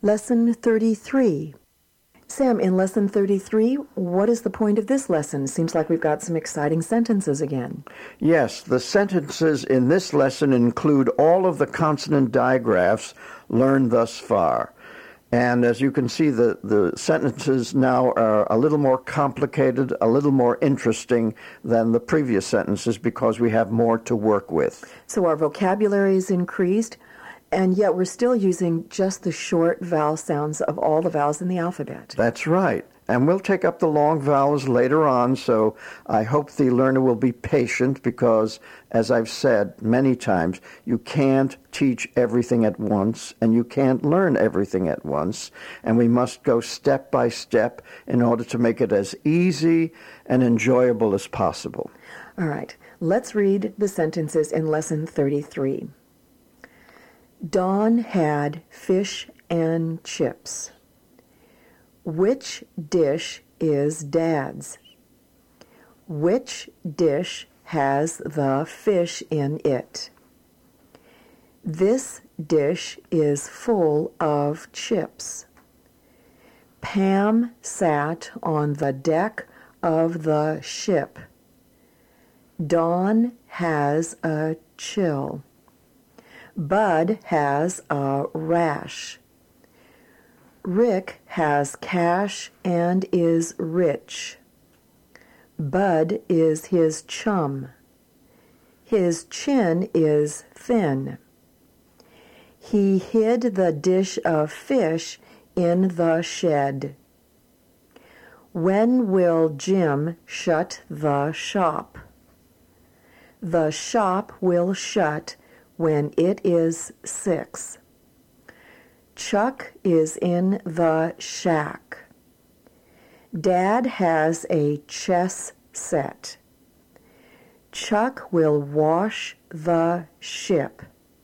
Lesson 33. Sam, in Lesson 33, what is the point of this lesson? Seems like we've got some exciting sentences again. Yes, the sentences in this lesson include all of the consonant digraphs learned thus far. And as you can see, the sentences now are a little more complicated, a little more interesting than the previous sentences because we have more to work with. So our vocabulary is increased, and yet we're still using just the short vowel sounds of all the vowels in the alphabet. That's right. And we'll take up the long vowels later on, so I hope the learner will be patient because, as I've said many times, you can't teach everything at once, and you can't learn everything at once, and we must go step by step in order to make it as easy and enjoyable as possible. All right, let's read the sentences in Lesson 33. Don had fish and chips. Which dish is Dad's? Which dish has the fish in it? This dish is full of chips. Pam sat on the deck of the ship. Don has a chill. Bud has a rash. Rick has cash and is rich. Bud is his chum. His chin is thin. He hid the dish of fish in the shed. When will Jim shut the shop? The shop will shut when it is 6. Chuck is in the shack. Dad has a chess set. Chuck will wash the ship.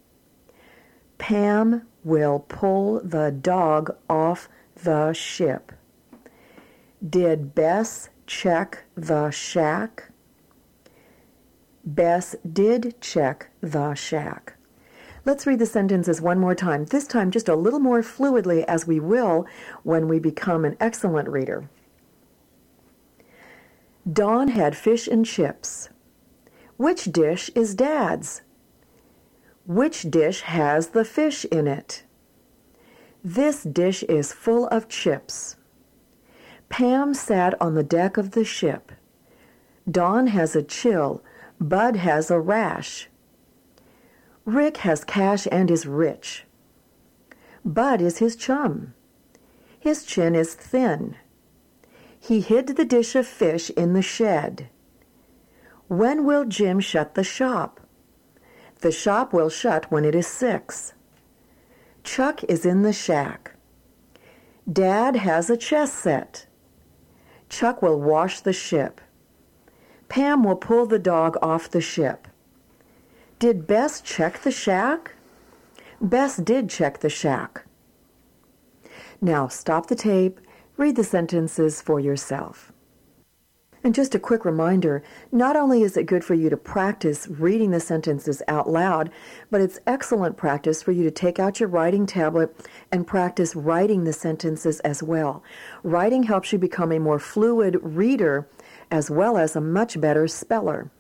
Pam will pull the dog off the ship. Did Bess check the shack? Bess did check the shack. Let's read the sentences one more time, this time just a little more fluidly as we will when we become an excellent reader. Don had fish and chips. Which dish is Dad's? Which dish has the fish in it? This dish is full of chips. Pam sat on the deck of the ship. Don has a chill. Bud has a rash. Rick has cash and is rich. Bud is his chum. His chin is thin. He hid the dish of fish in the shed. When will Jim shut the shop? The shop will shut when it is 6. Chuck is in the shack. Dad has a chess set. Chuck will wash the ship. Pam will pull the dog off the ship. Did Bess check the shack? Bess did check the shack. Now stop the tape, read the sentences for yourself. And just a quick reminder, not only is it good for you to practice reading the sentences out loud, but it's excellent practice for you to take out your writing tablet and practice writing the sentences as well. Writing helps you become a more fluid reader as well as a much better speller.